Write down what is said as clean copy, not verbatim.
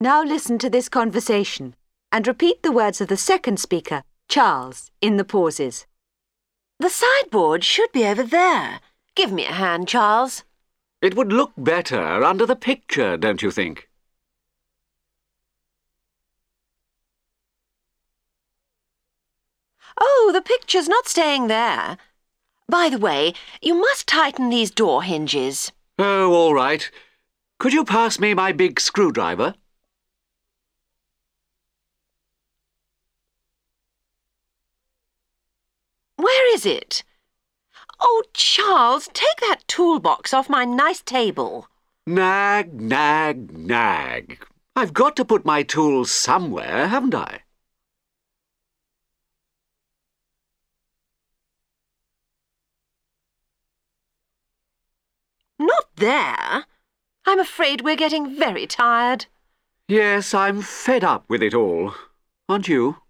Now listen to this conversation and repeat the words of the second speaker, Charles, in the pauses. The sideboard should be over there. Give me a hand, Charles. It would look better under the picture, don't you think? Oh, the picture's not staying there. By the way, you must tighten these door hinges. Oh, all right. Could you pass me my big screwdriver? Where is it? Oh, Charles, take that toolbox off my nice table. Nag, nag, nag. I've got to put my tools somewhere, haven't I? Not there. I'm afraid we're getting very tired. Yes, I'm fed up with it all. Aren't you?